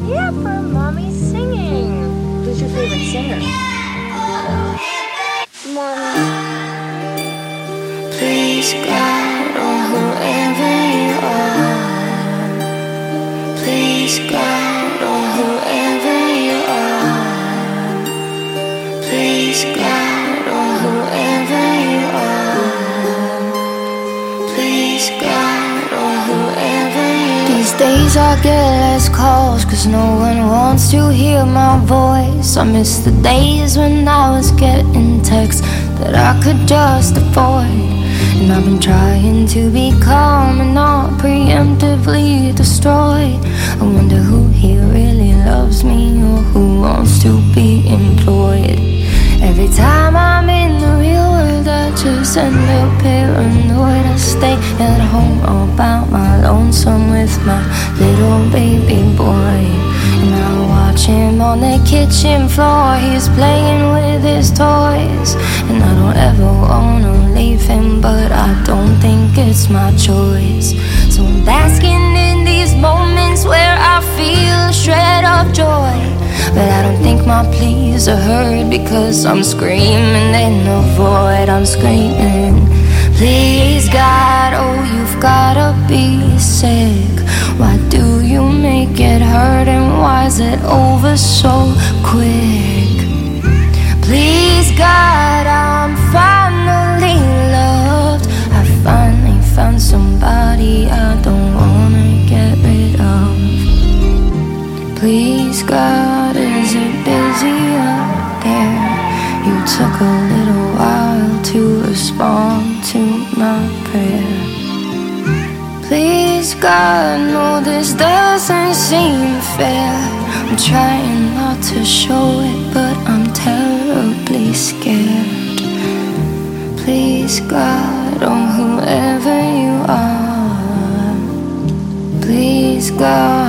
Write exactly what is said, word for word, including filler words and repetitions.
Yeah, for Mommy Singing. Who's your favorite singer? Mommy. Please, God, or whoever you are. Please, God, or whoever you are. Please, God, or whoever you are. Please, God, or whoever you are. These days I get less calls, cause no one wants to hear my voice. I miss the days when I was getting texts that I could just avoid. And I've been trying to be calm and not preemptively destroy. I wonder who here really loves me or who wants to be employed. Every time I'm in the real world I just end up paranoid. I stay at home all by my lonesome with my little baby boy. And I watch him on the kitchen floor, he's playing with his toys. And I don't ever wanna leave him, but I don't think it's my choice. So I'm basking in these moments where I feel a shred of joy. But I don't think my pleas are heard, because I'm screaming in the void. I'm screaming, please God, oh you've gotta be sick. Why do you make it hurt, and why is it over so quick? Please God, I'm finally loved. I finally found somebody I don't wanna get rid of. Please God, is it busy out there? You took a little while to respond to my prayer. Please God, no, this doesn't seem fair. I'm trying not to show it, but I'm terribly scared. Please God, oh whoever you are. Please God.